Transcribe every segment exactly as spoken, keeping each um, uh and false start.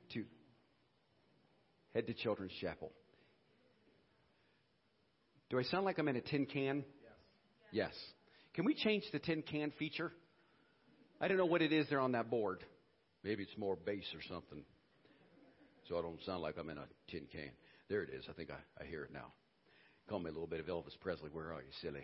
to head to Children's Chapel. Do I sound like I'm in a tin can? Yes. Yes. Can we change the tin can feature? I don't know what it is there on that board. Maybe it's more bass or something, so I don't sound like I'm in a tin can. There it is. I think I, I hear it now. Call me a little bit of Elvis Presley. Where are you, silly?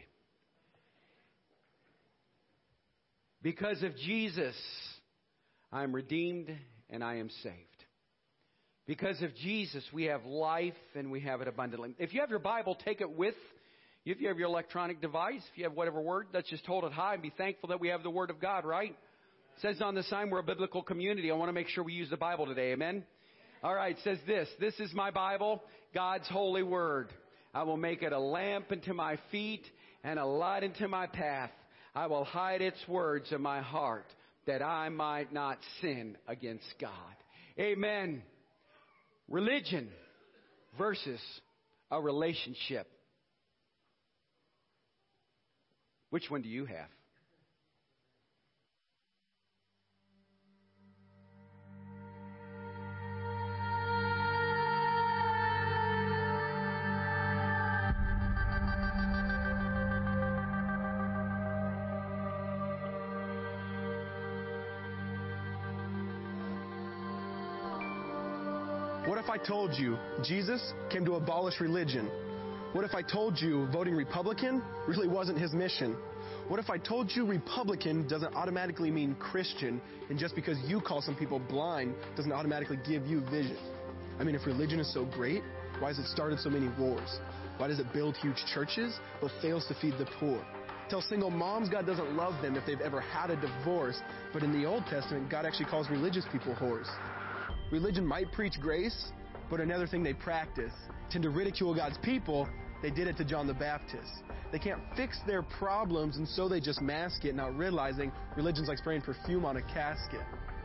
Because of Jesus, I am redeemed and I am saved. Because of Jesus, we have life and we have it abundantly. If you have your Bible, take it with. If you have your electronic device, if you have whatever word, let's just hold it high and be thankful that we have the Word of God, right? It says on the sign we're a biblical community. I want to make sure we use the Bible today. Amen? All right, it says this. This is my Bible, God's holy Word. I will make it a lamp unto my feet and a light unto my path. I will hide its words in my heart that I might not sin against God. Amen. Religion versus a relationship. Which one do you have? What if I told you Jesus came to abolish religion? What if I told you voting Republican really wasn't his mission? What if I told you Republican doesn't automatically mean Christian, and just because you call some people blind doesn't automatically give you vision? I mean, if religion is so great, why has it started so many wars? Why does it build huge churches but fails to feed the poor? Tell single moms God doesn't love them if they've ever had a divorce, but in the Old Testament, God actually calls religious people whores. Religion might preach grace, but another thing they practice. Tend to ridicule God's people. They did it to John the Baptist. They can't fix their problems, and so they just mask it, not realizing religion's like spraying perfume on a casket.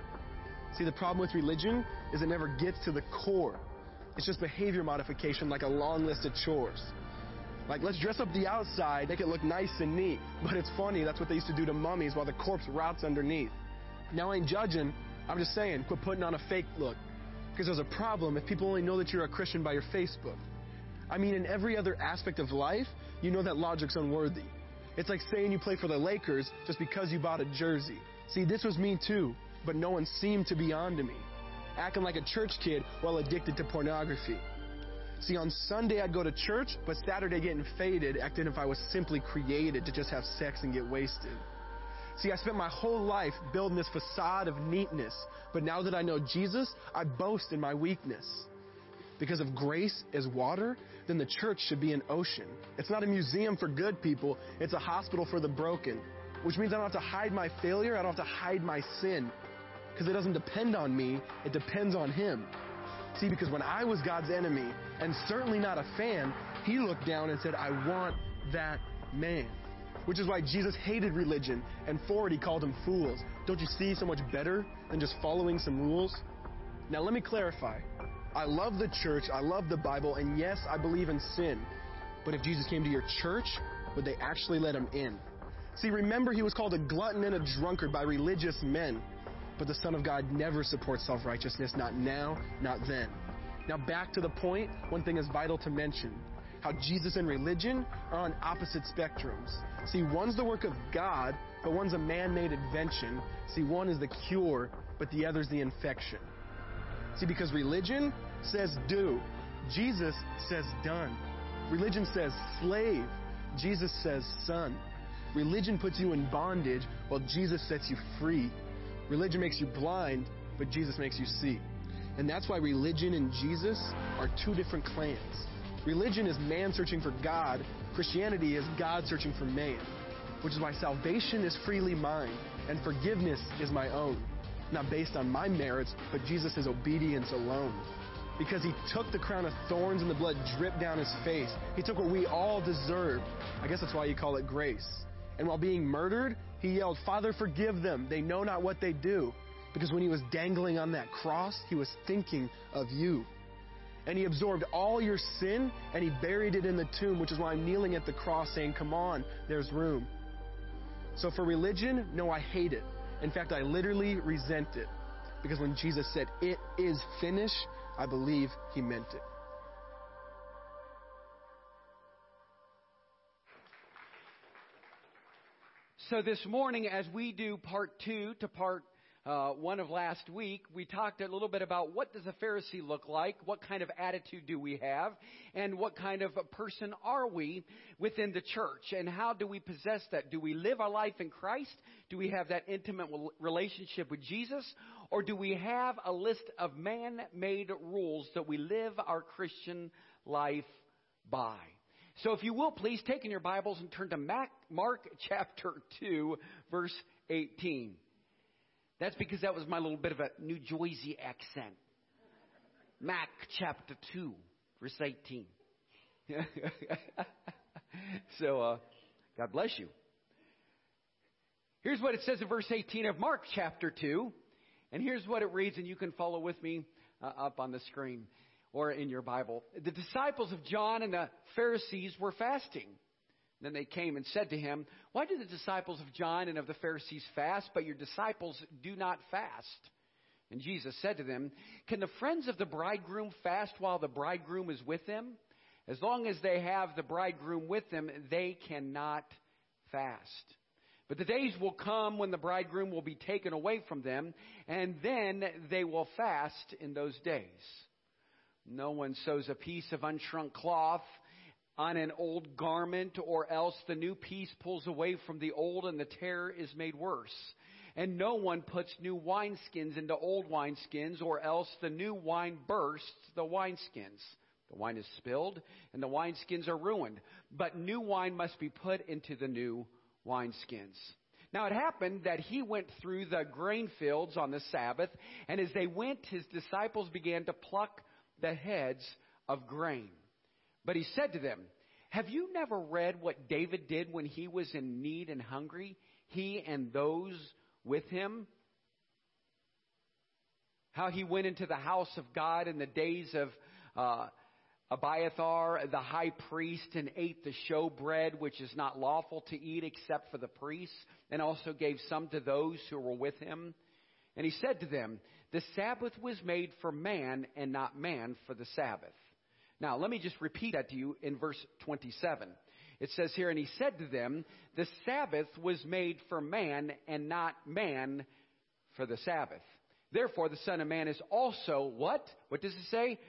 See, the problem with religion is it never gets to the core. It's just behavior modification, like a long list of chores. Like, let's dress up the outside, make it look nice and neat. But it's funny, that's what they used to do to mummies while the corpse rots underneath. Now, I ain't judging. I'm just saying, quit putting on a fake look. Because there's a problem if people only know that you're a Christian by your Facebook. I mean, in every other aspect of life, you know that logic's unworthy. It's like saying you play for the Lakers just because you bought a jersey. See, this was me too, but no one seemed to be on to me. Acting like a church kid while addicted to pornography. See, on Sunday I'd go to church, but Saturday getting faded, acting if I was simply created to just have sex and get wasted. See, I spent my whole life building this facade of neatness, but now that I know Jesus, I boast in my weakness. Because if grace is water, then the church should be an ocean. It's not a museum for good people, it's a hospital for the broken. Which means I don't have to hide my failure, I don't have to hide my sin. Because it doesn't depend on me, it depends on Him. See, because when I was God's enemy, and certainly not a fan, He looked down and said, I want that man. Which is why Jesus hated religion, and for it He called them fools. Don't you see so much better than just following some rules? Now let me clarify. I love the church, I love the Bible, and yes, I believe in sin. But if Jesus came to your church, would they actually let Him in? See, remember He was called a glutton and a drunkard by religious men. But the Son of God never supports self-righteousness, not now, not then. Now back to the point, one thing is vital to mention. How Jesus and religion are on opposite spectrums. See, one's the work of God, but one's a man-made invention. See, one is the cure, but the other's the infection. See, because religion says do. Jesus says done. Religion says slave. Jesus says son. Religion puts you in bondage, while Jesus sets you free. Religion makes you blind, but Jesus makes you see. And that's why religion and Jesus are two different clans. Religion is man searching for God. Christianity is God searching for man. Which is why salvation is freely mine, and forgiveness is my own. Not based on my merits, but Jesus' obedience alone. Because He took the crown of thorns and the blood dripped down His face. He took what we all deserved. I guess that's why you call it grace. And while being murdered, He yelled, Father, forgive them. They know not what they do. Because when He was dangling on that cross, He was thinking of you. And He absorbed all your sin, and He buried it in the tomb, which is why I'm kneeling at the cross saying, come on, there's room. So for religion, no, I hate it. In fact, I literally resent it. Because when Jesus said, "It is finished," I believe he meant it. So this morning, as we do part two to part uh, one of last week, we talked a little bit about what does a Pharisee look like, what kind of attitude do we have, and what kind of a person are we within the church, and how do we possess that? Do we live our life in Christ? Do we have that intimate relationship with Jesus? Or do we have a list of man-made rules that we live our Christian life by? So if you will, please take in your Bibles and turn to Mark chapter two, verse eighteen. That's because that was my little bit of a New Jersey accent. Mark chapter two, verse eighteen. So, uh, God bless you. Here's what it says in verse eighteen of Mark chapter two. And here's what it reads, and you can follow with me uh, up on the screen or in your Bible. The disciples of John and the Pharisees were fasting. Then they came and said to him, "Why do the disciples of John and of the Pharisees fast, but your disciples do not fast?" And Jesus said to them, "Can the friends of the bridegroom fast while the bridegroom is with them? As long as they have the bridegroom with them, they cannot fast. But the days will come when the bridegroom will be taken away from them, and then they will fast in those days. No one sews a piece of unshrunk cloth on an old garment, or else the new piece pulls away from the old, and the tear is made worse. And no one puts new wineskins into old wineskins, or else the new wine bursts the wineskins. The wine is spilled, and the wineskins are ruined. But new wine must be put into the new wineskins." Now it happened that he went through the grain fields on the Sabbath, and as they went, his disciples began to pluck the heads of grain. But he said to them, "Have you never read what David did when he was in need and hungry, he and those with him? How he went into the house of God in the days of uh, Abiathar, the high priest, and ate the showbread, which is not lawful to eat except for the priests, and also gave some to those who were with him. And he said to them, the Sabbath was made for man, and not man for the Sabbath." Now, let me just repeat that to you in verse twenty-seven. It says here, "And he said to them, the Sabbath was made for man, and not man for the Sabbath. Therefore, the Son of Man is also," what? What does it say?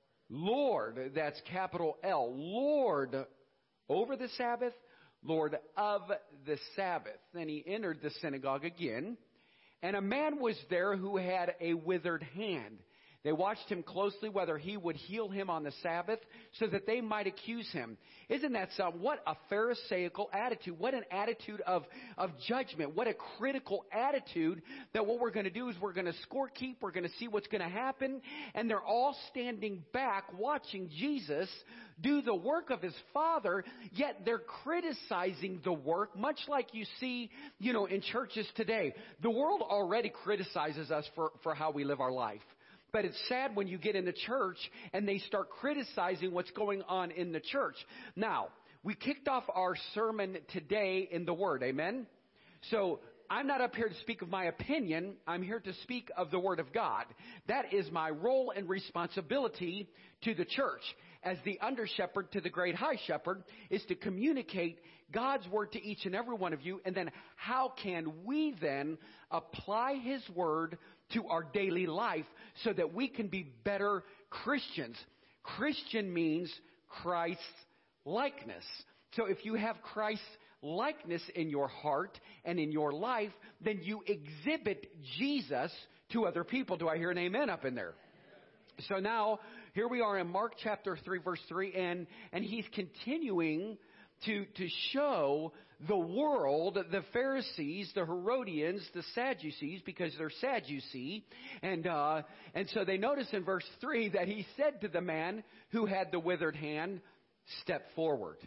"Lord," that's capital L, "Lord over the Sabbath, Lord of the Sabbath." Then he entered the synagogue again, and a man was there who had a withered hand. They watched him closely whether he would heal him on the Sabbath, so that they might accuse him. Isn't that something? What a Pharisaical attitude. What an attitude of, of judgment. What a critical attitude that what we're going to do is we're going to score keep. We're going to see what's going to happen. And they're all standing back watching Jesus do the work of his Father, yet they're criticizing the work, much like you see, you know, in churches today. The world already criticizes us for, for how we live our life. But it's sad when you get in the church and they start criticizing what's going on in the church. Now, we kicked off our sermon today in the Word. Amen? So I'm not up here to speak of my opinion. I'm here to speak of the Word of God. That is my role and responsibility to the church as the under shepherd to the great high shepherd, is to communicate God's Word to each and every one of you. And then how can we then apply His Word to our daily life so that we can be better Christians? Christian means Christ's likeness. So if you have Christ's likeness in your heart and in your life, then you exhibit Jesus to other people. Do I hear an amen up in there? So now, here we are in Mark chapter three, verse three, and, and he's continuing to, to show the world, the Pharisees, the Herodians, the Sadducees, because they're Sadducee. And, uh, and so they notice in verse three that he said to the man who had the withered hand, "Step forward."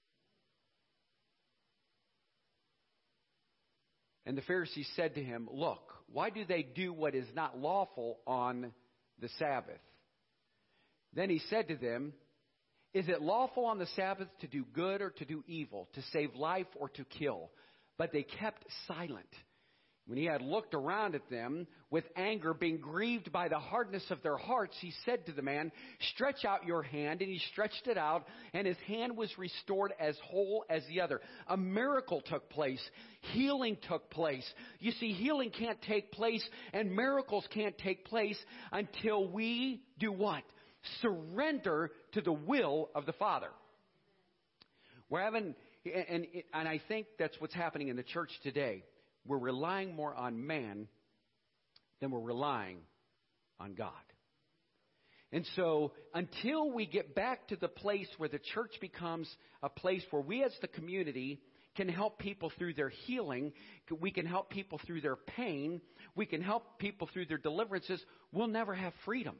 And the Pharisees said to him, "Look, why do they do what is not lawful on the Sabbath?" Then he said to them, "Is it lawful on the Sabbath to do good or to do evil, to save life or to kill?" But they kept silent. When he had looked around at them with anger, being grieved by the hardness of their hearts, he said to the man, "Stretch out your hand." And he stretched it out, and his hand was restored as whole as the other. A miracle took place. Healing took place. You see, healing can't take place, and miracles can't take place until we do what? Surrender to the will of the Father. We're having, and, and I think that's what's happening in the church today. We're relying more on man than we're relying on God. And so until we get back to the place where the church becomes a place where we as the community can help people through their healing, we can help people through their pain, we can help people through their deliverances, we'll never have freedom.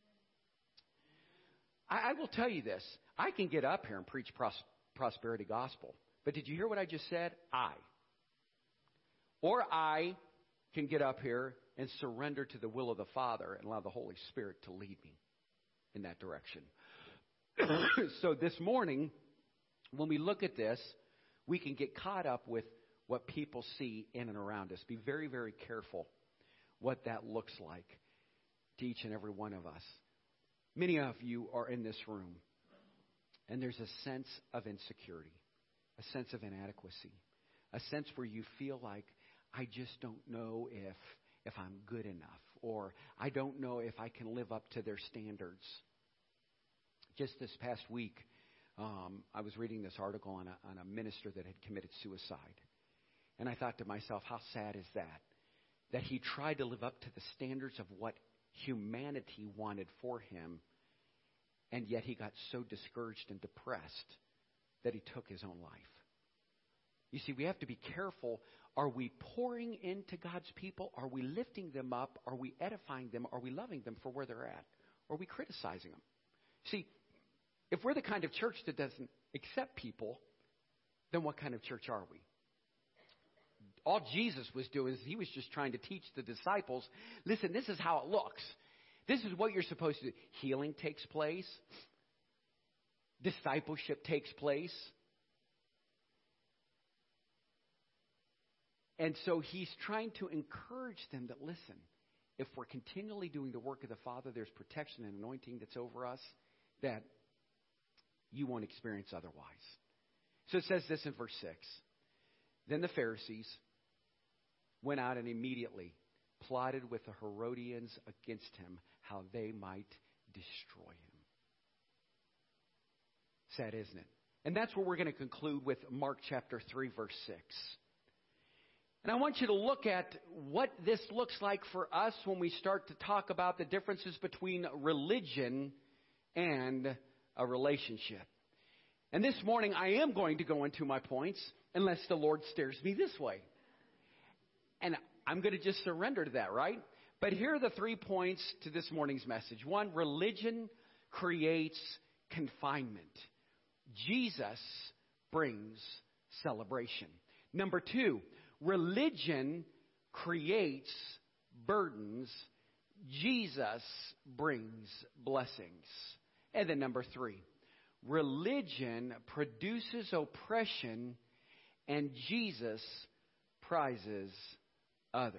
I, I will tell you this. I can get up here and preach pros- prosperity gospel. But did you hear what I just said? I. Or I can get up here and surrender to the will of the Father and allow the Holy Spirit to lead me in that direction. So this morning, when we look at this, we can get caught up with what people see in and around us. Be very, very careful what that looks like to each and every one of us. Many of you are in this room, and there's a sense of insecurity, a sense of inadequacy, a sense where you feel like, I just don't know if if I'm good enough, or I don't know if I can live up to their standards. Just this past week, um, I was reading this article on a, on a minister that had committed suicide. And I thought to myself, how sad is that? That he tried to live up to the standards of what humanity wanted for him, and yet he got so discouraged and depressed that he took his own life. You see, we have to be careful. Are we pouring into God's people? Are we lifting them up? Are we edifying them? Are we loving them for where they're at? Or are we criticizing them? See, if we're the kind of church that doesn't accept people, then what kind of church are we? All Jesus was doing is he was just trying to teach the disciples, listen, this is how it looks. This is what you're supposed to do. Healing takes place. Discipleship takes place. And so he's trying to encourage them that, listen, if we're continually doing the work of the Father, there's protection and anointing that's over us that you won't experience otherwise. So it says this in verse six. Then the Pharisees went out and immediately plotted with the Herodians against him, how they might destroy him. Sad, isn't it? And that's where we're going to conclude with Mark chapter three, verse six. And I want you to look at what this looks like for us when we start to talk about the differences between religion and a relationship. And this morning I am going to go into my points unless the Lord steers me this way. And I'm going to just surrender to that, right? But here are the three points to this morning's message. One, religion creates confinement. Jesus brings celebration. Number two, religion creates burdens. Jesus brings blessings. And then number three, religion produces oppression, and Jesus prizes others.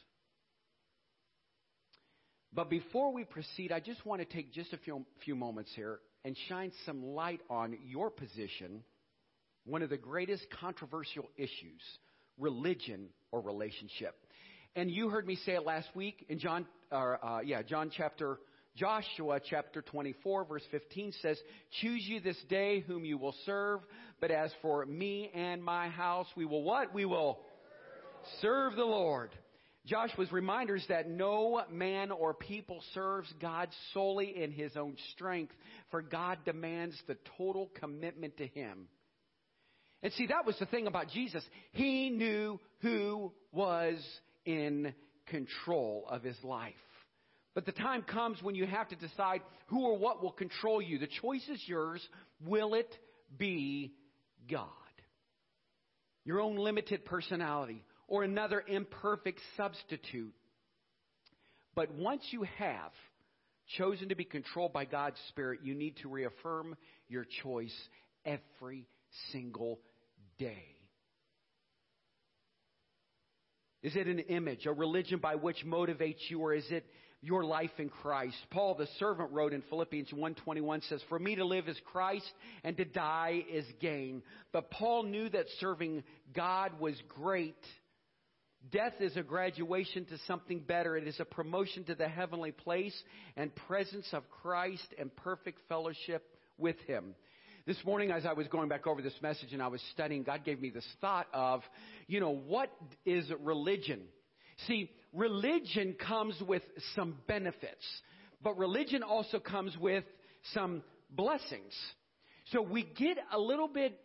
But before we proceed, I just want to take just a few, few moments here and shine some light on your position, one of the greatest controversial issues, religion or relationship. And you heard me say it last week in John, or uh, yeah, John chapter, Joshua chapter twenty-four, verse fifteen says, "Choose you this day whom you will serve. But as for me and my house, we will what? We will serve the Lord." Joshua's reminders that no man or people serves God solely in his own strength, for God demands the total commitment to him. And see, that was the thing about Jesus. He knew who was in control of his life. But the time comes when you have to decide who or what will control you. The choice is yours. Will it be God? Your own limited personality or another imperfect substitute? But once you have chosen to be controlled by God's Spirit, you need to reaffirm your choice every single day. Is it an image, a religion by which motivates you, or is it your life in Christ? Paul, the servant, wrote in Philippians one twenty-one, says, "For me to live is Christ, and to die is gain." But Paul knew that serving God was great. Death is a graduation to something better. It is a promotion to the heavenly place and presence of Christ and perfect fellowship with Him. This morning, as I was going back over this message and I was studying, God gave me this thought of, you know, what is religion? See, religion comes with some benefits, but religion also comes with some blessings. So we get a little bit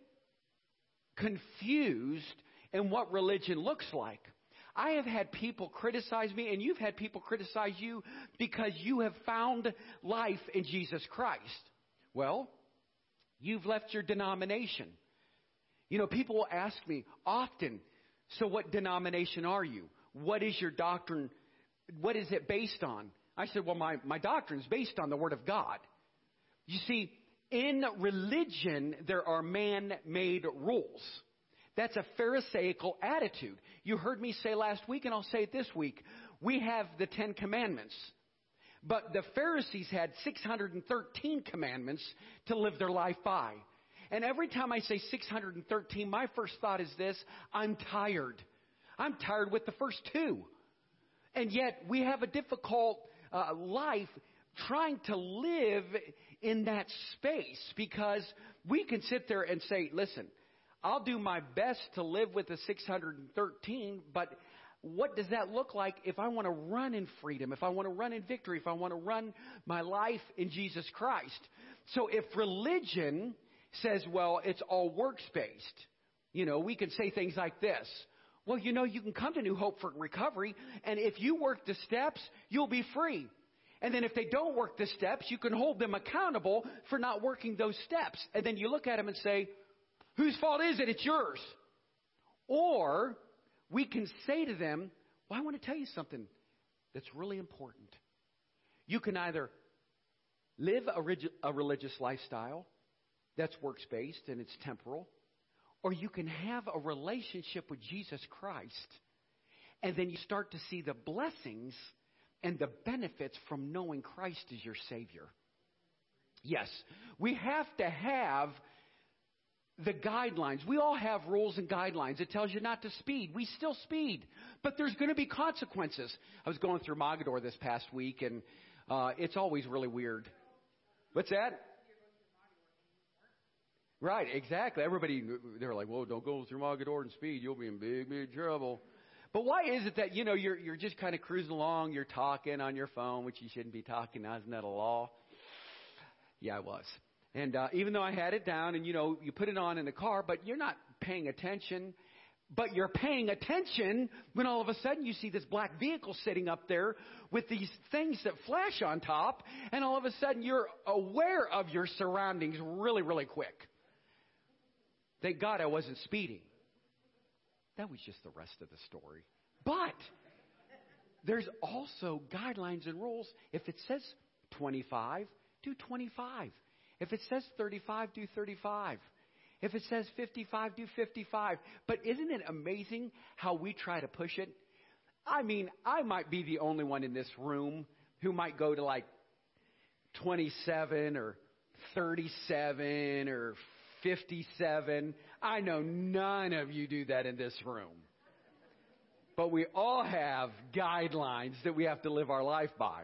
confused in what religion looks like. I have had people criticize me, and you've had people criticize you because you have found life in Jesus Christ. Well, you've left your denomination. You know, people will ask me often, so what denomination are you? What is your doctrine? What is it based on? I said, well, my, my doctrine is based on the Word of God. You see, in religion, there are man-made rules. That's a Pharisaical attitude. You heard me say last week, and I'll say it this week. We have the Ten Commandments. But the Pharisees had six hundred thirteen commandments to live their life by. And every time I say six hundred thirteen, my first thought is this: I'm tired. I'm tired with the first two. And yet we have a difficult uh, life trying to live in that space, because we can sit there and say, listen, I'll do my best to live with the six hundred thirteen, but what does that look like if I want to run in freedom, if I want to run in victory, if I want to run my life in Jesus Christ? So if religion says, well, it's all works-based, you know, we can say things like this. Well, you know, you can come to New Hope for Recovery, and if you work the steps, you'll be free. And then if they don't work the steps, you can hold them accountable for not working those steps. And then you look at them and say, whose fault is it? It's yours. Or we can say to them, well, I want to tell you something that's really important. You can either live a, relig- a religious lifestyle that's works-based and it's temporal, or you can have a relationship with Jesus Christ, and then you start to see the blessings and the benefits from knowing Christ as your Savior. Yes, we have to have the guidelines. We all have rules and guidelines. It tells you not to speed. We still speed, but there's going to be consequences. I was going through Mogadore this past week, and uh, it's always really weird. What's that? Right, exactly. Everybody, they were like, whoa, don't go through Mogadore and speed. You'll be in big, big trouble. But why is it that, you know, you're you're just kind of cruising along, you're talking on your phone, which you shouldn't be talking now? Isn't that a law? Yeah, I was. And uh, even though I had it down, and, you know, you put it on in the car, but you're not paying attention. But you're paying attention when all of a sudden you see this black vehicle sitting up there with these things that flash on top, and all of a sudden you're aware of your surroundings really, really quick. Thank God I wasn't speeding. That was just the rest of the story. But there's also guidelines and rules. If it says twenty-five, do twenty-five. If it says thirty-five, do thirty-five. If it says fifty-five, do fifty-five. But isn't it amazing how we try to push it? I mean, I might be the only one in this room who might go to like twenty-seven or thirty-seven or fifty-seven. I know none of you do that in this room. But we all have guidelines that we have to live our life by.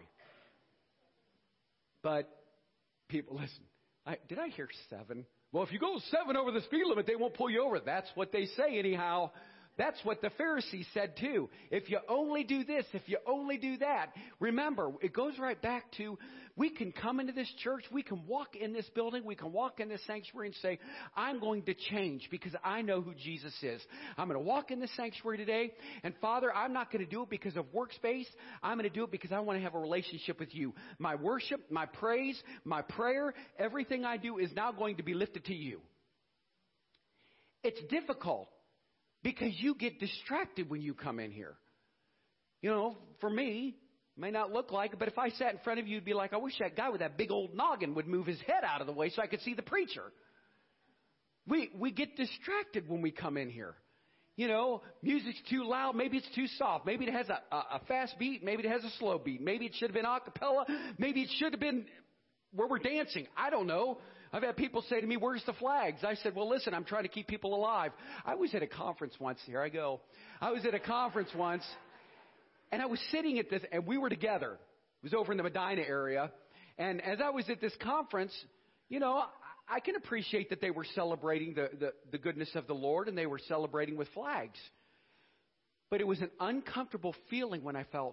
But people, listen, I, did I hear seven? Well, if you go seven over the speed limit, they won't pull you over. That's what they say anyhow. That's what the Pharisees said too. If you only do this, if you only do that. Remember, it goes right back to, we can come into this church, we can walk in this building, we can walk in this sanctuary and say, I'm going to change because I know who Jesus is. I'm going to walk in this sanctuary today, and Father, I'm not going to do it because of works-based. I'm going to do it because I want to have a relationship with you. My worship, my praise, my prayer, everything I do is now going to be lifted to you. It's difficult, because you get distracted when you come in here. You know, for me, it may not look like it, but if I sat in front of you, you'd be like, I wish that guy with that big old noggin would move his head out of the way so I could see the preacher. We we get distracted when we come in here. You know, music's too loud. Maybe it's too soft. Maybe it has a, a, a fast beat. Maybe it has a slow beat. Maybe it should have been a cappella. Maybe it should have been where we're dancing. I don't know. I've had people say to me, where's the flags? I said, well, listen, I'm trying to keep people alive. I was at a conference once. Here I go. I was at a conference once, and I was sitting at this, and we were together. It was over in the Medina area. And as I was at this conference, you know, I can appreciate that they were celebrating the, the, the goodness of the Lord, and they were celebrating with flags. But it was an uncomfortable feeling when I felt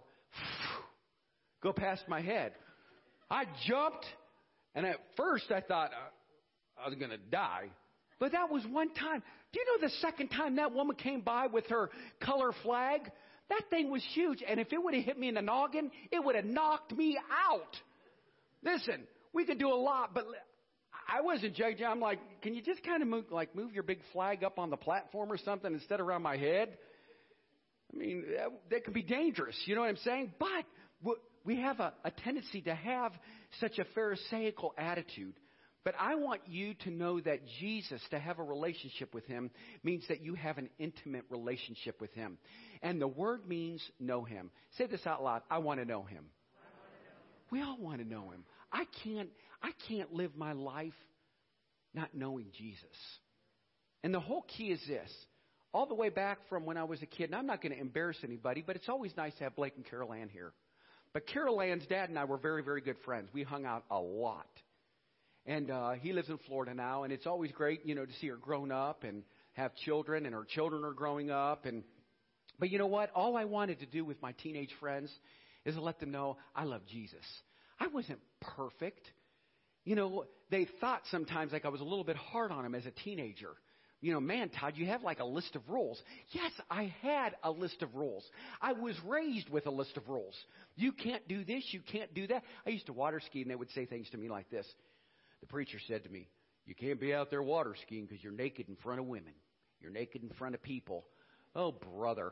go past my head. I jumped, and at first I thought uh, I was going to die. But that was one time. Do you know the second time that woman came by with her color flag? That thing was huge. And if it would have hit me in the noggin, it would have knocked me out. Listen, we could do a lot, but I wasn't judging. I'm like, can you just kind of move, like move your big flag up on the platform or something instead of around my head? I mean, that, that could be dangerous. You know what I'm saying? But we have a, a tendency to have such a Pharisaical attitude. But I want you to know that Jesus, to have a relationship with him, means that you have an intimate relationship with him. And the word means know him. Say this out loud. I want to know him. We all want to know him. I can't, I can't live my life not knowing Jesus. And the whole key is this. All the way back from when I was a kid, and I'm not going to embarrass anybody, but it's always nice to have Blake and Carol Ann here. But Carol Ann's dad and I were very, very good friends. We hung out a lot. And uh, he lives in Florida now, and it's always great, you know, to see her grown up and have children, and her children are growing up. And but you know what? All I wanted to do with my teenage friends is to let them know I love Jesus. I wasn't perfect. You know, they thought sometimes like I was a little bit hard on them as a teenager. You know, man, Todd, you have like a list of rules. Yes, I had a list of rules. I was raised with a list of rules. You can't do this. You can't do that. I used to water ski, and they would say things to me like this. The preacher said to me, you can't be out there water skiing because you're naked in front of women. You're naked in front of people. Oh, brother.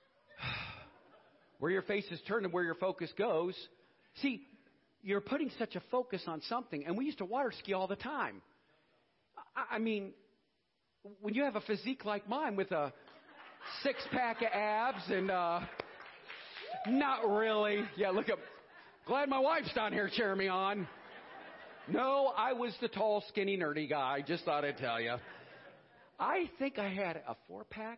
Where your face is turned and where your focus goes. See, you're putting such a focus on something. And we used to water ski all the time. I, I mean, when you have a physique like mine with a six-pack of abs and uh, not really. Yeah, look up. Glad my wife's down here cheering me on. No, I was the tall, skinny, nerdy guy. Just thought I'd tell you. I think I had a four-pack.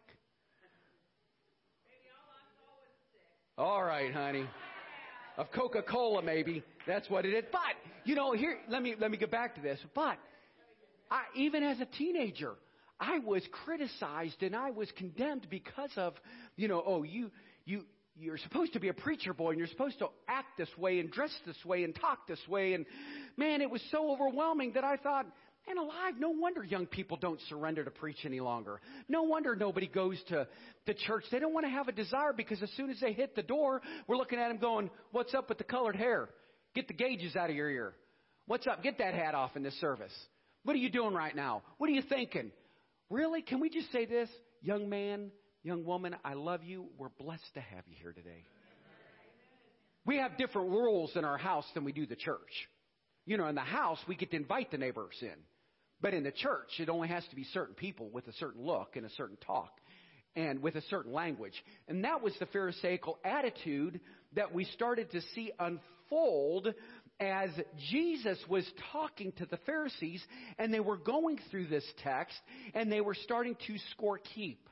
All right, honey. Of Coca-Cola, maybe. That's what it is. But, you know, here, let me let me get back to this. But I, even as a teenager, I was criticized and I was condemned because of, you know, oh, you you you're supposed to be a preacher boy and you're supposed to act this way and dress this way and talk this way. And, man, it was so overwhelming that I thought, man alive, no wonder young people don't surrender to preach any longer. No wonder nobody goes to, to church. They don't want to have a desire because as soon as they hit the door, we're looking at them going, what's up with the colored hair? Get the gauges out of your ear. What's up? Get that hat off in this service. What are you doing right now? What are you thinking? Really? Can we just say this? Young man, young woman, I love you. We're blessed to have you here today. We have different rules in our house than we do the church. You know, in the house, we get to invite the neighbors in. But in the church, it only has to be certain people with a certain look and a certain talk and with a certain language. And that was the Pharisaical attitude that we started to see unfold as Jesus was talking to the Pharisees, and they were going through this text, and they were starting to score keep.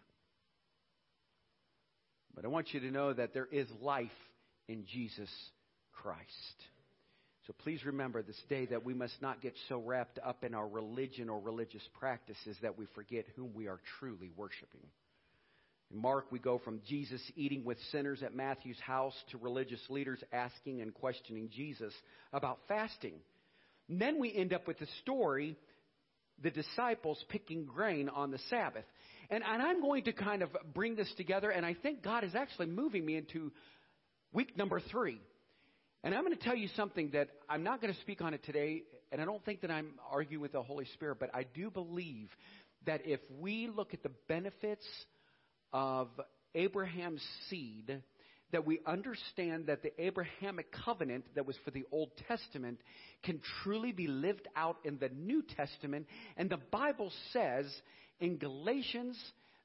But I want you to know that there is life in Jesus Christ. So please remember this day that we must not get so wrapped up in our religion or religious practices that we forget whom we are truly worshiping. In Mark, we go from Jesus eating with sinners at Matthew's house to religious leaders asking and questioning Jesus about fasting. And then we end up with the story, the disciples picking grain on the Sabbath. And, and I'm going to kind of bring this together, and I think God is actually moving me into week number three. And I'm going to tell you something that I'm not going to speak on it today, and I don't think that I'm arguing with the Holy Spirit, but I do believe that if we look at the benefits of Abraham's seed, that we understand that the Abrahamic covenant that was for the Old Testament can truly be lived out in the New Testament. And the Bible says in Galatians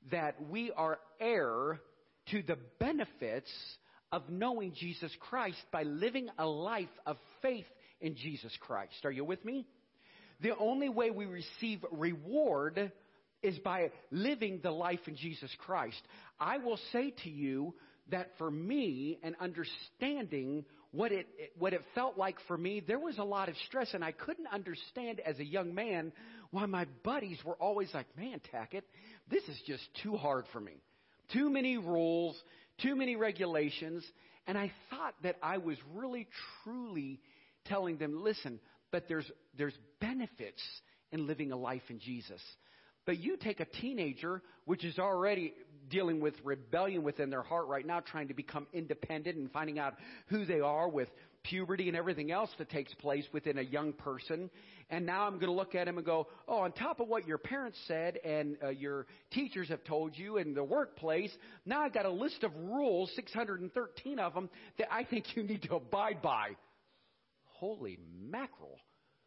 that we are heir to the benefits of knowing Jesus Christ by living a life of faith in Jesus Christ. Are you with me? The only way we receive reward is by living the life in Jesus Christ. I will say to you that for me, and understanding what it what it felt like for me, there was a lot of stress, and I couldn't understand as a young man why my buddies were always like, man, Tackett, this is just too hard for me. Too many rules, too many regulations. And I thought that I was really, truly telling them, listen, but there's there's benefits in living a life in Jesus. But you take a teenager, which is already dealing with rebellion within their heart right now, trying to become independent and finding out who they are with puberty and everything else that takes place within a young person. And now I'm going to look at him and go, oh, on top of what your parents said and uh, your teachers have told you in the workplace, now I've got a list of rules, six hundred thirteen of them, that I think you need to abide by. Holy mackerel.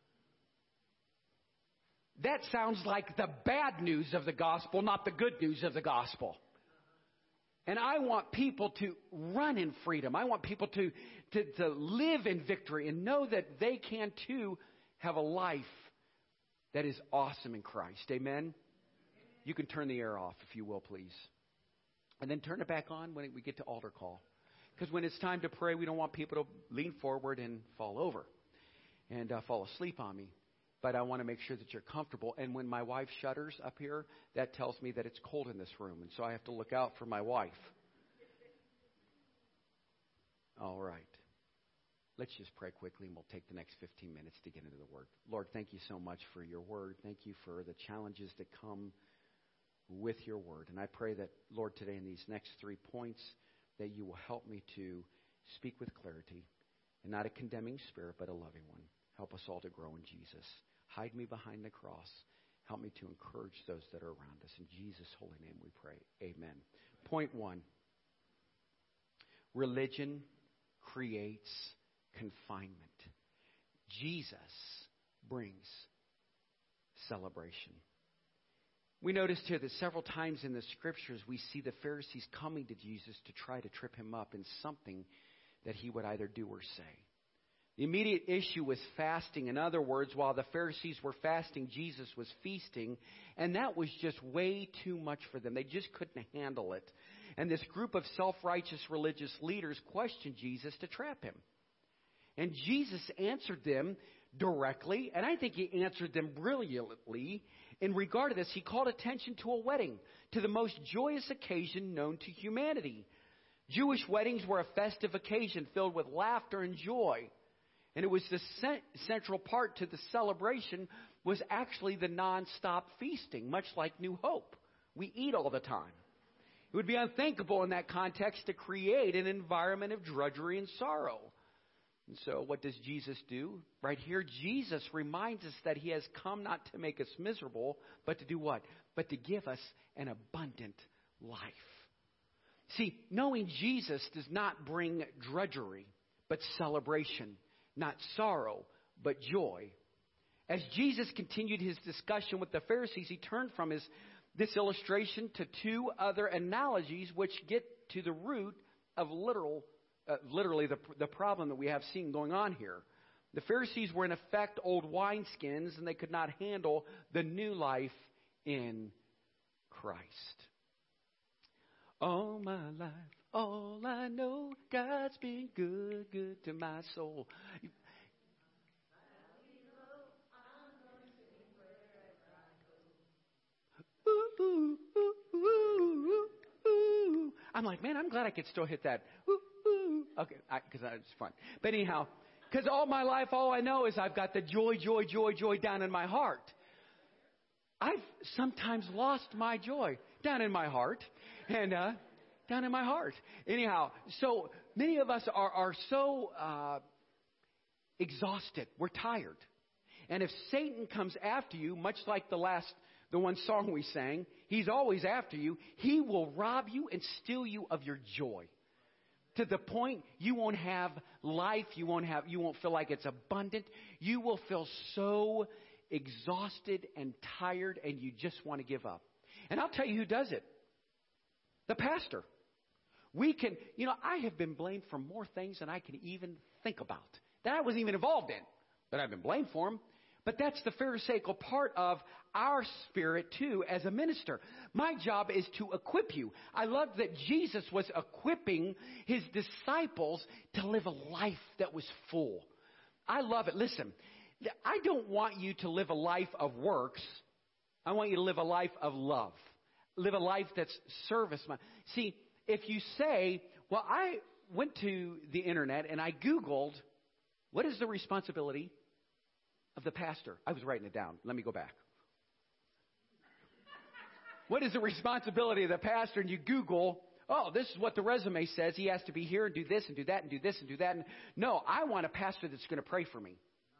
That sounds like the bad news of the gospel, not the good news of the gospel. And I want people to run in freedom. I want people to, to, to live in victory and know that they can too have a life that is awesome in Christ. Amen? You can turn the air off, if you will, please. And then turn it back on when we get to altar call. Because when it's time to pray, we don't want people to lean forward and fall over and uh, fall asleep on me. But I want to make sure that you're comfortable. And when my wife shudders up here, that tells me that it's cold in this room. And so I have to look out for my wife. All right. Let's just pray quickly, and we'll take the next fifteen minutes to get into the Word. Lord, thank you so much for your Word. Thank you for the challenges that come with your Word. And I pray that, Lord, today in these next three points, that you will help me to speak with clarity, and not a condemning spirit, but a loving one. Help us all to grow in Jesus. Hide me behind the cross. Help me to encourage those that are around us. In Jesus' holy name we pray. Amen. Point one. Religion creates confinement. Jesus brings celebration. We noticed here that several times in the Scriptures we see the Pharisees coming to Jesus to try to trip him up in something that he would either do or say. The immediate issue was fasting. In other words, while the Pharisees were fasting, Jesus was feasting. And that was just way too much for them. They just couldn't handle it. And this group of self-righteous religious leaders questioned Jesus to trap him. And Jesus answered them directly. And I think he answered them brilliantly. In regard to this, he called attention to a wedding, to the most joyous occasion known to humanity. Jewish weddings were a festive occasion filled with laughter and joy. And it was the central part to the celebration was actually the nonstop feasting, much like New Hope. We eat all the time. It would be unthinkable in that context to create an environment of drudgery and sorrow. And so what does Jesus do? Right here, Jesus reminds us that he has come not to make us miserable, but to do what? But to give us an abundant life. See, knowing Jesus does not bring drudgery, but celebration. Not sorrow, but joy. As Jesus continued his discussion with the Pharisees, he turned from his this illustration to two other analogies which get to the root of literal, uh, literally the, the problem that we have seen going on here. The Pharisees were in effect old wineskins, and they could not handle the new life in Christ. All my life, all I know, God's been good, good to my soul. Ooh, ooh, ooh, ooh, ooh. I'm like, man, I'm glad I could still hit that. Ooh, ooh. Okay, because it's fun. But anyhow, because all my life, all I know is I've got the joy, joy, joy, joy down in my heart. I've sometimes lost my joy down in my heart. And, uh, down in my heart. Anyhow, so many of us are, are so uh, exhausted. We're tired. And if Satan comes after you, much like the last, the one song we sang, he's always after you. He will rob you and steal you of your joy. To the point you won't have life. You won't have, you won't feel like it's abundant. You will feel so exhausted and tired, and you just want to give up. And I'll tell you who does it. The pastor. We can, you know, I have been blamed for more things than I can even think about, that I wasn't even involved in, but I've been blamed for them. But that's the pharisaical part of our spirit, too, as a minister. My job is to equip you. I love that Jesus was equipping his disciples to live a life that was full. I love it. Listen, I don't want you to live a life of works. I want you to live a life of love. Live a life that's service. See, if you say, well, I went to the internet and I Googled, what is the responsibility of the pastor? I was writing it down. Let me go back. What is the responsibility of the pastor? And you Google, oh, this is what the resume says. He has to be here and do this and do that and do this and do that. And no, I want a pastor that's going to pray for me.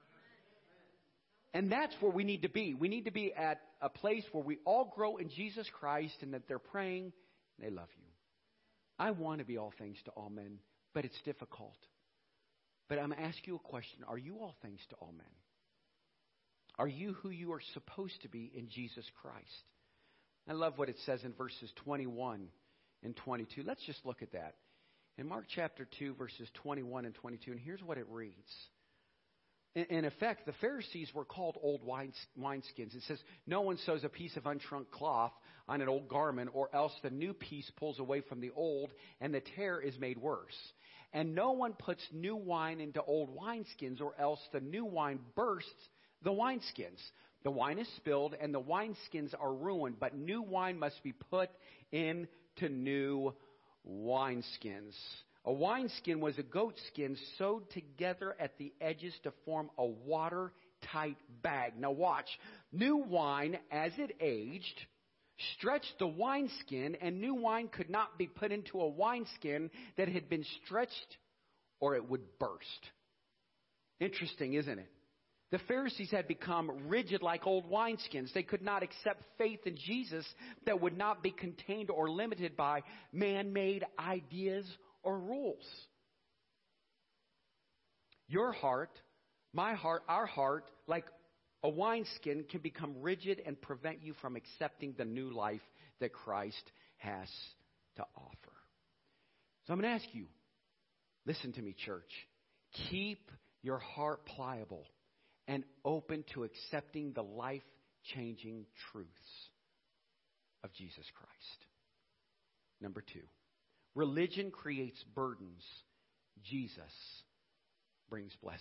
And that's where we need to be. We need to be at a place where we all grow in Jesus Christ and that they're praying and they love you. I want to be all things to all men, but it's difficult. But I'm going to ask you a question. Are you all things to all men? Are you who you are supposed to be in Jesus Christ? I love what it says in verses twenty-one and twenty-two. Let's just look at that. In Mark chapter two, verses twenty-one and twenty-two, and here's what it reads. In, in effect, the Pharisees were called old wine, wineskins. It says, no one sews a piece of unshrunk cloth on an old garment, or else the new piece pulls away from the old, and the tear is made worse. And no one puts new wine into old wineskins, or else the new wine bursts the wineskins. The wine is spilled, and the wineskins are ruined, but new wine must be put into new wineskins. A wineskin was a goat skin sewed together at the edges to form a watertight bag. Now watch. New wine, as it aged, stretched the wineskin, and new wine could not be put into a wineskin that had been stretched, or it would burst. Interesting, isn't it? The Pharisees had become rigid like old wineskins. They could not accept faith in Jesus that would not be contained or limited by man-made ideas or rules. Your heart, my heart, our heart, like a wineskin, can become rigid and prevent you from accepting the new life that Christ has to offer. So I'm going to ask you, listen to me, church. Keep your heart pliable and open to accepting the life-changing truths of Jesus Christ. Number two, religion creates burdens. Jesus brings blessings.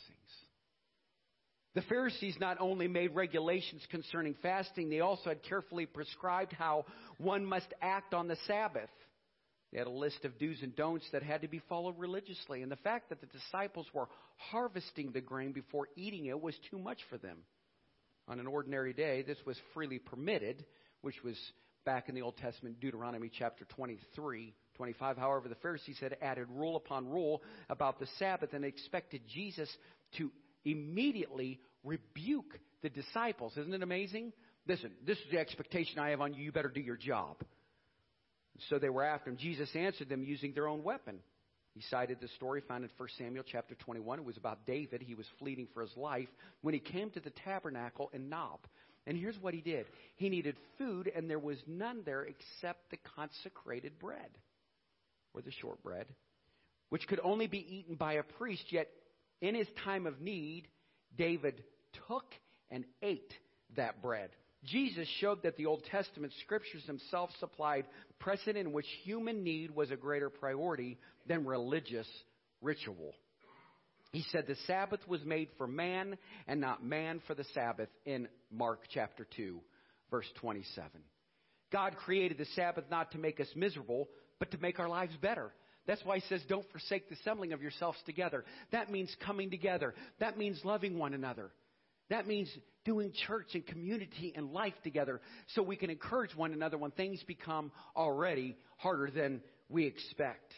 The Pharisees not only made regulations concerning fasting, they also had carefully prescribed how one must act on the Sabbath. They had a list of do's and don'ts that had to be followed religiously. And the fact that the disciples were harvesting the grain before eating it was too much for them. On an ordinary day, this was freely permitted, which was back in the Old Testament, Deuteronomy chapter twenty-three, twenty-five. However, the Pharisees had added rule upon rule about the Sabbath and expected Jesus to immediately rebuke the disciples. Isn't it amazing? Listen, this is the expectation I have on you. You better do your job. So they were after him. Jesus answered them using their own weapon. He cited the story found in First Samuel chapter twenty-one. It was about David. He was fleeing for his life when he came to the tabernacle in Nob. And here's what he did. He needed food, and there was none there except the consecrated bread, or the shortbread, which could only be eaten by a priest. Yet in his time of need, David took and ate that bread. Jesus showed that the Old Testament scriptures themselves supplied precedent in which human need was a greater priority than religious ritual. He said the Sabbath was made for man and not man for the Sabbath in Mark chapter two, verse twenty-seven. God created the Sabbath not to make us miserable, but to make our lives better. That's why he says, don't forsake the assembling of yourselves together. That means coming together. That means loving one another. That means doing church and community and life together so we can encourage one another when things become already harder than we expect.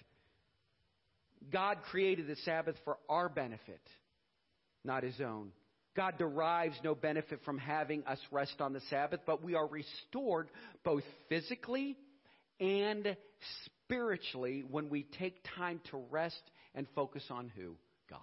God created the Sabbath for our benefit, not his own. God derives no benefit from having us rest on the Sabbath, but we are restored both physically and spiritually when we take time to rest and focus on who? God.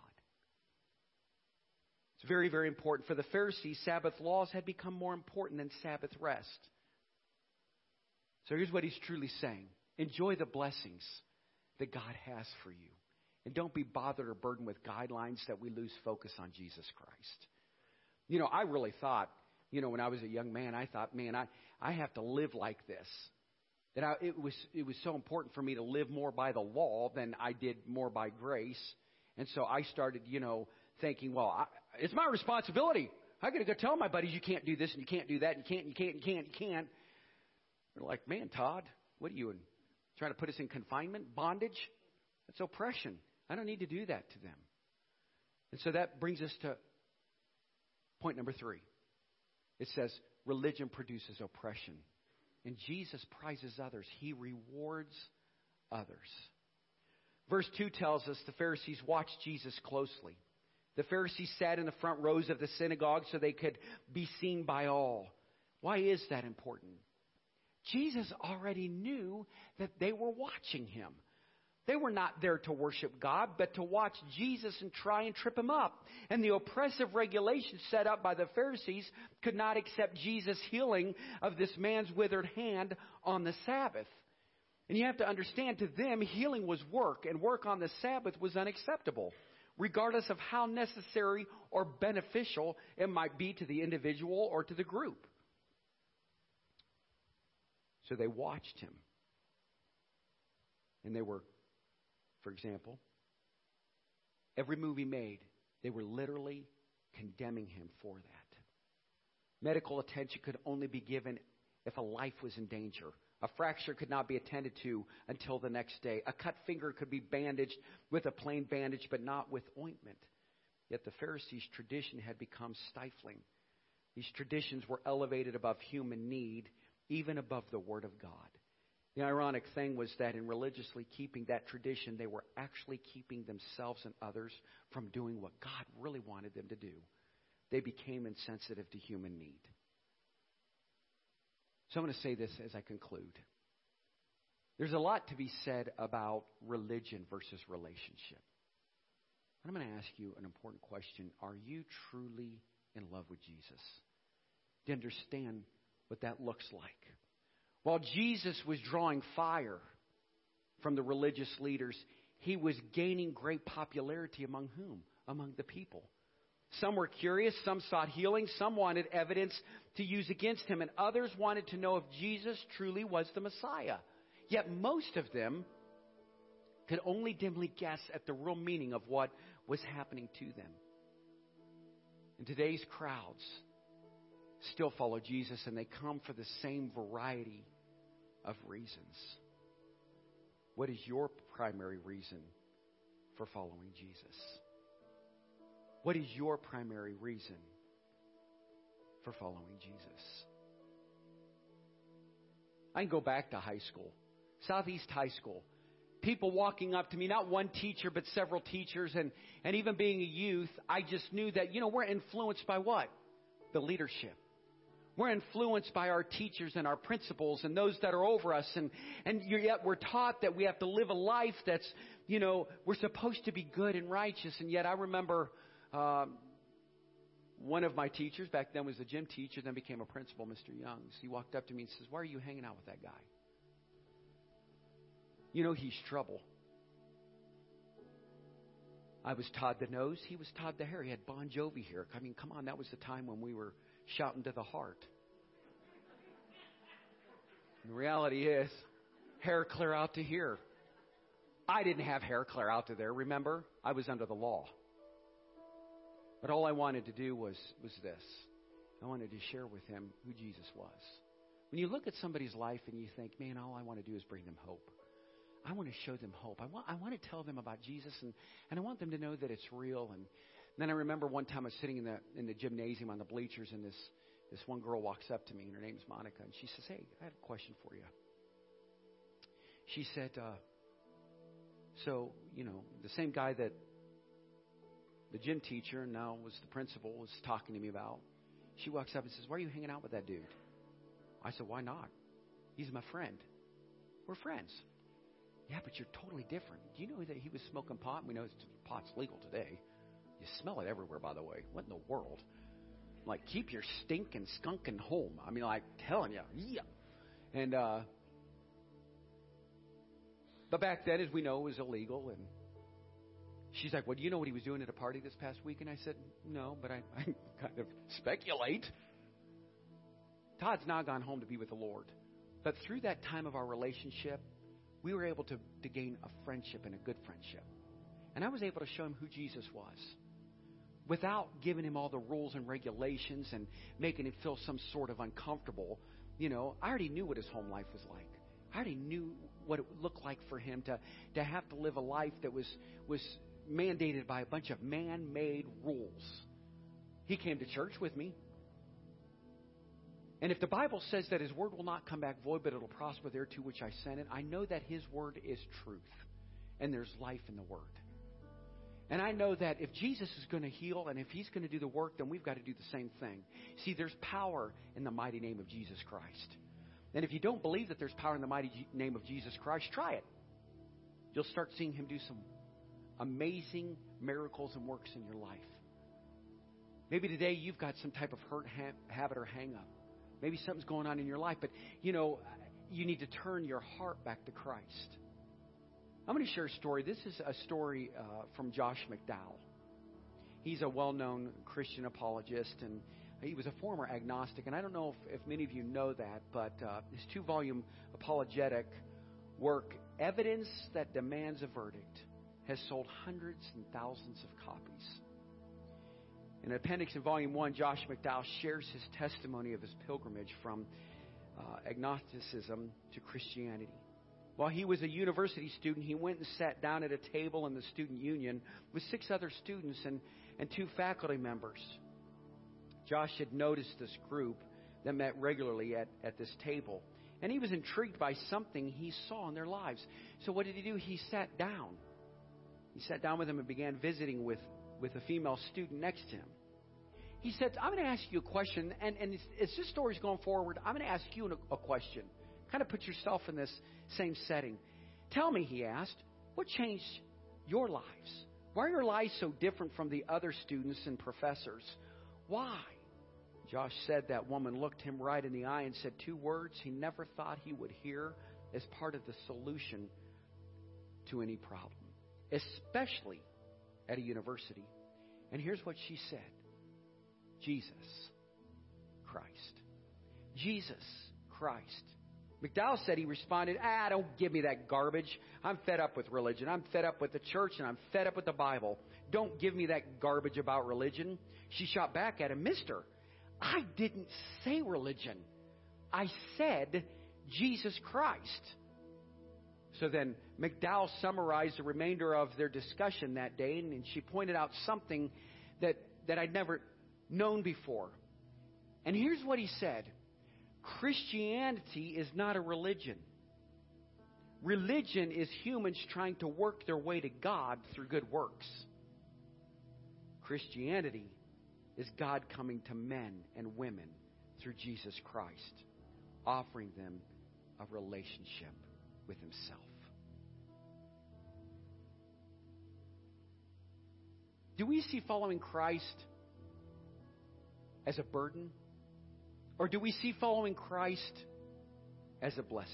It's very, very important. For the Pharisees, Sabbath laws had become more important than Sabbath rest. So here's what he's truly saying. Enjoy the blessings that God has for you. And don't be bothered or burdened with guidelines that we lose focus on Jesus Christ. You know, I really thought, you know, when I was a young man, I thought, man, I, I have to live like this. That I, it was it was so important for me to live more by the law than I did more by grace. And so I started, you know, thinking, well, I, it's my responsibility. I got to go tell my buddies you can't do this and you can't do that. And you can't, you can't, you can't, you can't. They're like, man, Todd, what are you in, trying to put us in confinement, bondage? That's oppression. I don't need to do that to them. And so that brings us to point number three. It says religion produces oppression. And Jesus prizes others. He rewards others. Verse two tells us the Pharisees watched Jesus closely. The Pharisees sat in the front rows of the synagogue so they could be seen by all. Why is that important? Jesus already knew that they were watching him. They were not there to worship God, but to watch Jesus and try and trip him up. And the oppressive regulations set up by the Pharisees could not accept Jesus' healing of this man's withered hand on the Sabbath. And you have to understand, to them, healing was work, and work on the Sabbath was unacceptable, regardless of how necessary or beneficial it might be to the individual or to the group. So they watched him. And they were, for example, every move he made, they were literally condemning him for that. Medical attention could only be given if a life was in danger. A fracture could not be attended to until the next day. A cut finger could be bandaged with a plain bandage, but not with ointment. Yet the Pharisees' tradition had become stifling. These traditions were elevated above human need, even above the Word of God. The ironic thing was that in religiously keeping that tradition, they were actually keeping themselves and others from doing what God really wanted them to do. They became insensitive to human need. So I'm going to say this as I conclude. There's a lot to be said about religion versus relationship. I'm going to ask you an important question. Are you truly in love with Jesus? Do you understand what that looks like? While Jesus was drawing fire from the religious leaders, he was gaining great popularity among whom? Among the people. Some were curious, some sought healing, some wanted evidence to use against him, and others wanted to know if Jesus truly was the Messiah. Yet most of them could only dimly guess at the real meaning of what was happening to them. And today's crowds still follow Jesus, and they come for the same variety of reasons. What is your primary reason for following Jesus? What is your primary reason for following Jesus? I can go back to high school, Southeast High School. People walking up to me, not one teacher, but several teachers. And, and even being a youth, I just knew that, you know, we're influenced by what? The leadership. We're influenced by our teachers and our principals and those that are over us. And, and yet we're taught that we have to live a life that's, you know, we're supposed to be good and righteous. And yet I remember um, one of my teachers, back then was a gym teacher, then became a principal, Mister Youngs. He walked up to me and says, "Why are you hanging out with that guy? You know he's trouble." I was Todd the nose. He was Todd the hair. He had Bon Jovi here. I mean, come on, that was the time when we were shouting to the heart. And the reality is, hair clear out to here. I didn't have hair clear out to there, remember? I was under the law. But all I wanted to do was, was this. I wanted to share with him who Jesus was. When you look at somebody's life and you think, man, all I want to do is bring them hope. I want to show them hope. I want, I want to tell them about Jesus, and, and I want them to know that it's real. And then I remember one time I was sitting in the in the gymnasium on the bleachers, and this, this one girl walks up to me, and her name's Monica, and she says, "Hey, I have a question for you." She said, uh, so, you know, the same guy that the gym teacher and now was the principal was talking to me about, she walks up and says, "Why are you hanging out with that dude?" I said, "Why not? He's my friend. We're friends." "Yeah, but you're totally different. Do you know that he was smoking pot?" We know pot's legal today. You smell it everywhere, by the way. What in the world? Like, keep your stinking skunking home. I mean, like, telling you, yeah. And uh, But back then, as we know, it was illegal. And she's like, well, do you know what he was doing at a party this past week? And I said, no, but I, I kind of speculate. Todd's now gone home to be with the Lord. But through that time of our relationship, we were able to, to gain a friendship and a good friendship. And I was able to show him who Jesus was without giving him all the rules and regulations and making him feel some sort of uncomfortable. You know, I already knew what his home life was like. I already knew what it would look like for him to, to have to live a life that was, was mandated by a bunch of man-made rules. He came to church with me. And if the Bible says that his word will not come back void, but it'll prosper there to which I sent it, I know that his word is truth. And there's life in the word. And I know that if Jesus is going to heal and if he's going to do the work, then we've got to do the same thing. See, there's power in the mighty name of Jesus Christ. And if you don't believe that there's power in the mighty name of Jesus Christ, try it. You'll start seeing him do some amazing miracles and works in your life. Maybe today you've got some type of hurt ha- habit or hang up. Maybe something's going on in your life, but, you know, you need to turn your heart back to Christ. I'm going to share a story. This is a story uh, from Josh McDowell. He's a well-known Christian apologist, and he was a former agnostic. And I don't know if, if many of you know that, but uh, his two-volume apologetic work, Evidence That Demands a Verdict, has sold hundreds and thousands of copies. In an appendix in Volume one, Josh McDowell shares his testimony of his pilgrimage from uh, agnosticism to Christianity. While he was a university student, he went and sat down at a table in the student union with six other students and, and two faculty members. Josh had noticed this group that met regularly at, at this table, and he was intrigued by something he saw in their lives. So what did he do? He sat down. He sat down with them and began visiting with with a female student next to him. He said, I'm going to ask you a question, and, and as this story's going forward, I'm going to ask you a, a question. Kind of put yourself in this same setting. Tell me, he asked, what changed your lives? Why are your lives so different from the other students and professors? Why? Josh said that woman looked him right in the eye and said two words he never thought he would hear as part of the solution to any problem, especially at a university. And here's what she said. Jesus Christ. Jesus Christ. McDowell said he responded, ah, don't give me that garbage. I'm fed up with religion. I'm fed up with the church, and I'm fed up with the Bible. Don't give me that garbage about religion. She shot back at him, Mister, I didn't say religion. I said Jesus Christ. So then McDowell summarized the remainder of their discussion that day, and she pointed out something that, that I'd never known before. And here's what he said. Christianity is not a religion. Religion is humans trying to work their way to God through good works. Christianity is God coming to men and women through Jesus Christ, offering them a relationship with himself. Do we see following Christ as a burden? Or do we see following Christ as a blessing?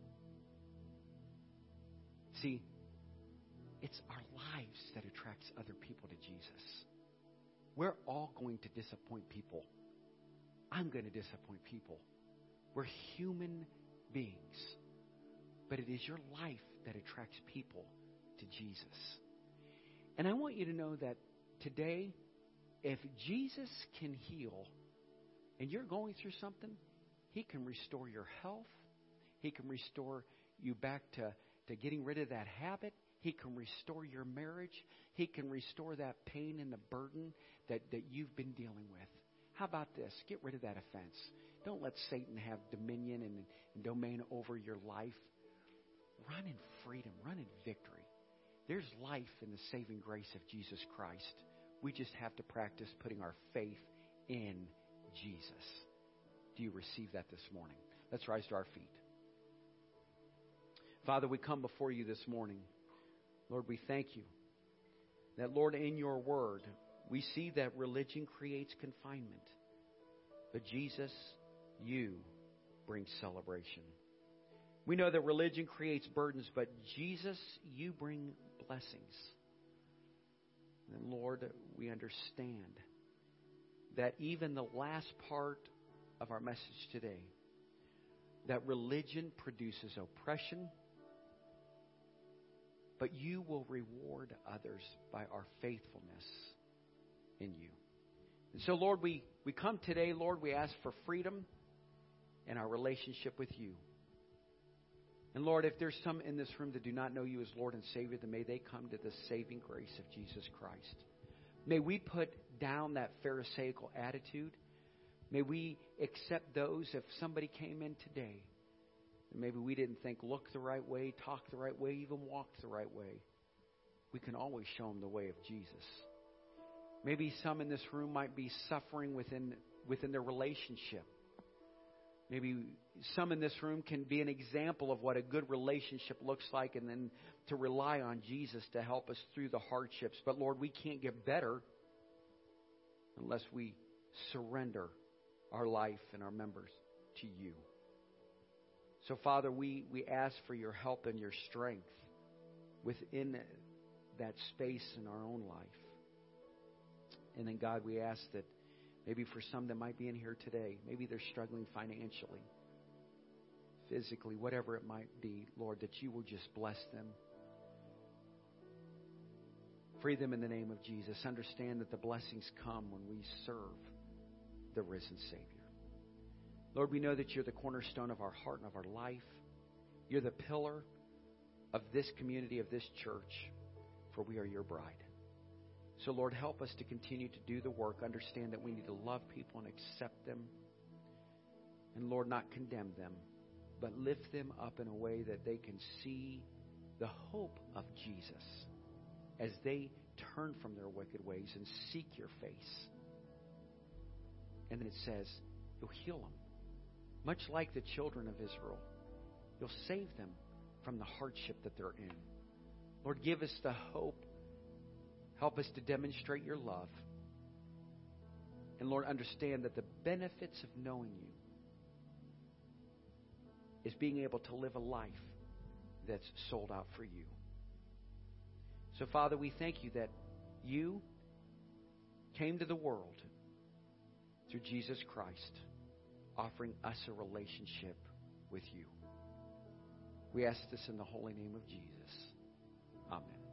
See, it's our lives that attracts other people to Jesus. We're all going to disappoint people. I'm going to disappoint people. We're human beings. But it is your life that attracts people to Jesus. And I want you to know that today, if Jesus can heal and you're going through something, he can restore your health. He can restore you back to, to getting rid of that habit. He can restore your marriage. He can restore that pain and the burden that, that you've been dealing with. How about this? Get rid of that offense. Don't let Satan have dominion and, and domain over your life. Run in freedom. Run in victory. There's life in the saving grace of Jesus Christ. We just have to practice putting our faith in Jesus. Do you receive that this morning? Let's rise to our feet. Father, we come before you this morning. Lord, we thank you that, Lord, in your word, we see that religion creates confinement. But Jesus, you bring celebration. We know that religion creates burdens, but Jesus, you bring blessings. And Lord, we understand that even the last part of our message today, that religion produces oppression, but you will reward others by our faithfulness in you. And so, Lord, we, we come today, Lord, we ask for freedom in our relationship with you. And Lord, if there's some in this room that do not know you as Lord and Savior, then may they come to the saving grace of Jesus Christ. May we put down that Pharisaical attitude. May we accept those, if somebody came in today, and maybe we didn't think, look the right way, talk the right way, even walk the right way, we can always show them the way of Jesus. Maybe some in this room might be suffering within within their relationship. Maybe some in this room can be an example of what a good relationship looks like, and then to rely on Jesus to help us through the hardships. But Lord, we can't get better unless we surrender our life and our members to you. So, Father, we, we ask for your help and your strength within that space in our own life. And then, God, we ask that maybe for some that might be in here today, maybe they're struggling financially, physically, whatever it might be, Lord, that you will just bless them. Free them in the name of Jesus. Understand that the blessings come when we serve the risen Savior. Lord, we know that you're the cornerstone of our heart and of our life. You're the pillar of this community, of this church, for we are your bride. So, Lord, help us to continue to do the work. Understand that we need to love people and accept them. And, Lord, not condemn them, but lift them up in a way that they can see the hope of Jesus as they turn from their wicked ways and seek your face. And then it says, you'll heal them. Much like the children of Israel, you'll save them from the hardship that they're in. Lord, give us the hope. Help us to demonstrate your love. And Lord, understand that the benefits of knowing you is being able to live a life that's sold out for you. So, Father, we thank you that you came to the world through Jesus Christ, offering us a relationship with you. We ask this in the holy name of Jesus. Amen.